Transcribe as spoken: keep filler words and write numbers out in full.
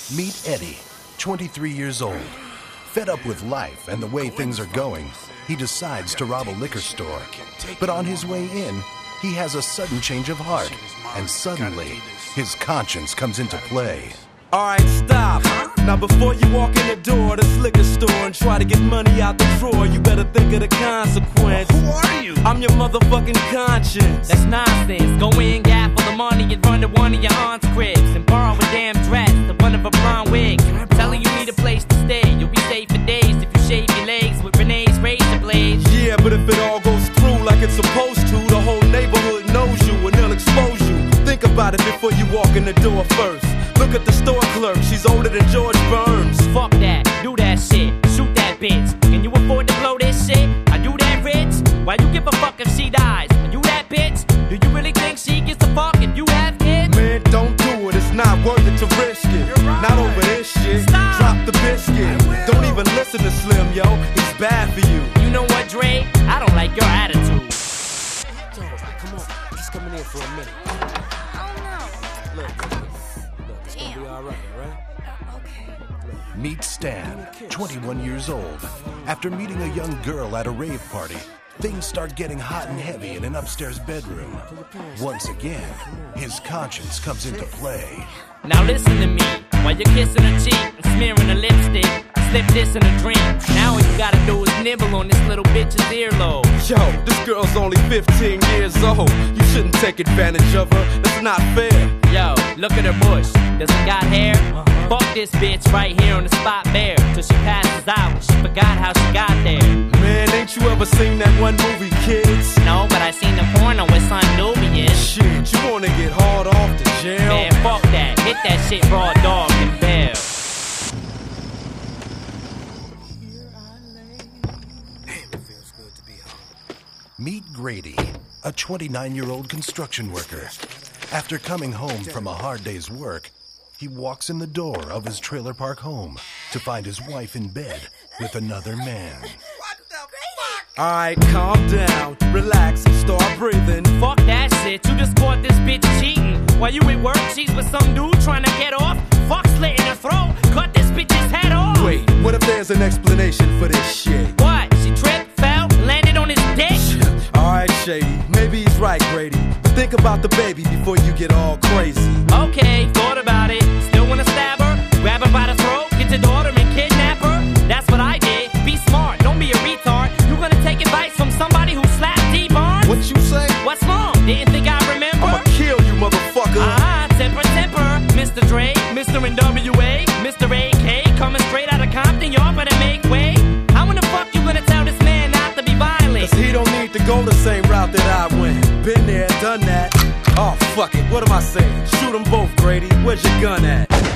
Meet Eddie, twenty-three years old. Fed up with life and the way things are going, he decides to rob a liquor store. But on his way in, he has a sudden change of heart, and suddenly, his conscience comes into play. Alright, stop. Now before you walk in the door of this liquor store and try to get money out the drawer, you better think of the consequence. Who are you? I'm your motherfucking conscience. That's nonsense. Go in, gap for the money and run to one of your aunt's cribs and borrow a damn dress, the one of a blonde wig. Telling you need a place to stay. You'll be safe for days if you shave your legs with Renee's razor blades. Yeah, but if it all goes through like it's supposed to, the whole neighborhood knows you and they'll expose you. Think about it before you walk in the door first. Look at the store clerk, she's older than George Burns. Fuck that, do that shit, shoot that bitch. Can you afford to blow this shit? Are you that rich? Why you give a fuck if she dies? Are you that bitch? Do you really think she gives a fuck if you have kids? Man, don't do it, it's not worth it to risk it. Right. Not over this shit, Stop. Drop the biscuit. Don't even listen to Slim, yo, he's bad for you. You know what, Dre? I don't like your attitude. Come on, just coming in for a minute. Look, look, it's gonna be alright, alright? Meet Stan, twenty-one years old. After meeting a young girl at a rave party, things start getting hot and heavy in an upstairs bedroom. Once again, his conscience comes into play. Now listen to me, while you're kissing her cheek and smearing her lipstick, slip this in a drink. Now all you gotta do is nibble on this little bitch's earlobe. Yo, this girl's only fifteen years old. You shouldn't take advantage of her, that's not fair. Yo, look at her bush, does it got hair? Fuck this bitch right here on the spot bare, till she passes out, she forgot how she got there. Man, ain't you ever seen that one movie, Kids? No, but I seen the porno with Son Nubian. Shit, you wanna get hard off to jail? Man, fuck that, hit that shit raw dog and bail. Meet Grady, a twenty-nine-year-old construction worker. After coming home from a hard day's work, he walks in the door of his trailer park home to find his wife in bed with another man. What the fuck? Alright, calm down, relax, start breathing. Fuck that shit, you just caught this bitch cheating. While you at work, she's with some dude trying to get off. Fuck slit in her throat, cut this bitch's head off. Wait, what if there's an explanation for this shit? What? She tripped, fell, landed on his dick? Alright, Shady, maybe he's right, Grady. But think about the baby before you get all crazy. Okay, thought about it. Still wanna stab her? Grab her by the throat, get your daughter and kidnap her? That's what I did. Be smart, don't be a retard. You gonna take advice from somebody who slapped T-Barnes? What you say? What's wrong? Didn't think I remember? I'ma kill you, motherfucker. Ah, temper, temper. Mister Dre, Mister N W A, Mister A K, coming straight out of Compton, y'all better make way. How in the fuck you gonna tell this man not to be violent? Cause he don't need to go the same route that I went. Been there, done that. Oh, fuck it, what am I saying? Shoot them both, Grady. Where's your gun at?